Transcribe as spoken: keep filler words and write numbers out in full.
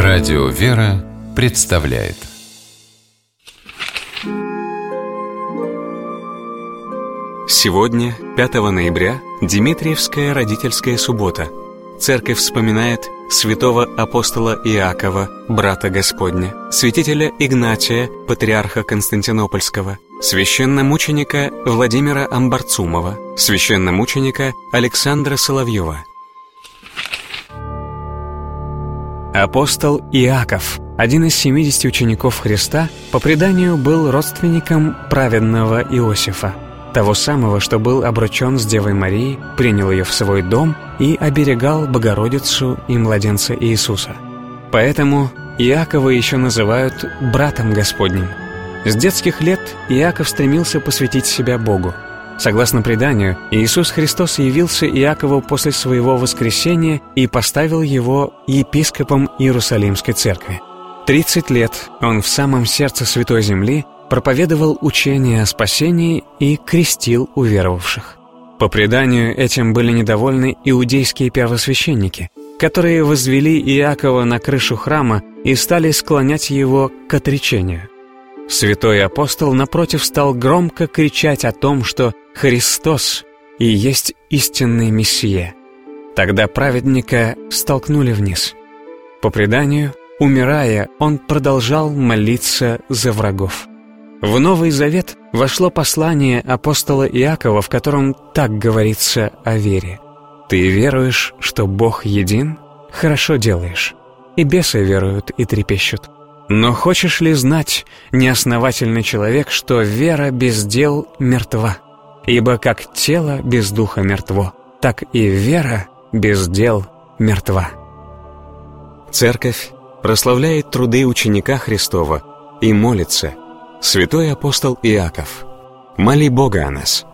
Радио «Вера» представляет. Сегодня, пятого ноября, Димитриевская родительская суббота. Церковь вспоминает святого апостола Иакова, брата Господня, святителя Игнатия, патриарха Константинопольского, священномученика Владимира Амбарцумова, священномученика Александра Соловьева. Апостол Иаков, один из семидесяти учеников Христа, по преданию был родственником праведного Иосифа, того самого, что был обручен с Девой Марией, принял ее в свой дом и оберегал Богородицу и младенца Иисуса. Поэтому Иакова еще называют братом Господним. С детских лет Иаков стремился посвятить себя Богу. Согласно преданию, Иисус Христос явился Иакову после своего воскресения и поставил его епископом Иерусалимской церкви. Тридцать лет он в самом сердце Святой Земли проповедовал учение о спасении и крестил уверовавших. По преданию, этим были недовольны иудейские первосвященники, которые возвели Иакова на крышу храма и стали склонять его к отречению. Святой апостол, напротив, стал громко кричать о том, что Христос и есть истинный Мессия. Тогда праведника столкнули вниз. По преданию, умирая, он продолжал молиться за врагов. В Новый Завет вошло послание апостола Иакова, в котором так говорится о вере. «Ты веруешь, что Бог един? Хорошо делаешь. И бесы веруют и трепещут. Но хочешь ли знать, неосновательный человек, что вера без дел мертва? Ибо как тело без духа мертво, так и вера без дел мертва». Церковь прославляет труды ученика Христова и молится: «Святой апостол Иаков, моли Бога о нас».